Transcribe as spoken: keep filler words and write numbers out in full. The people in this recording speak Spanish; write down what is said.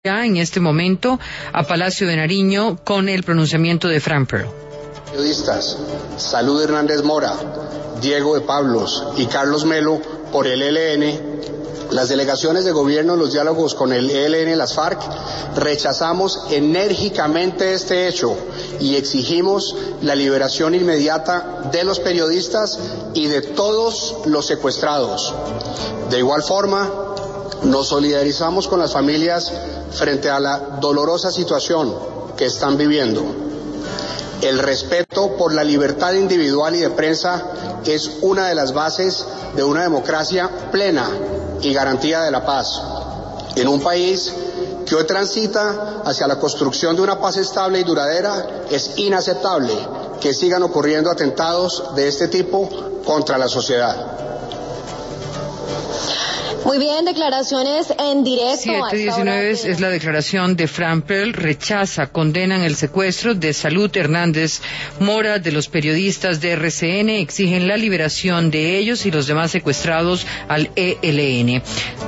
ya en este momento a Palacio de Nariño con el pronunciamiento de Frank Pearl. Periodistas Salud Hernández Mora, Diego de Pablos y Carlos Melo por el E L N, las delegaciones de gobierno, los diálogos con el E L N y las FARC, rechazamos enérgicamente este hecho y exigimos la liberación inmediata de los periodistas y de todos los secuestrados. De igual forma, nos solidarizamos con las familias frente a la dolorosa situación que están viviendo. El respeto por la libertad individual y de prensa es una de las bases de una democracia plena y garantía de la paz. En un país que hoy transita hacia la construcción de una paz estable y duradera, es inaceptable que sigan ocurriendo atentados de este tipo contra la sociedad. Muy bien, declaraciones en directo. siete diecinueve de... es la declaración de Frank Pearl. Rechaza, condenan el secuestro de Salud Hernández Mora de los periodistas de R C N. Exigen la liberación de ellos y los demás secuestrados al E L N.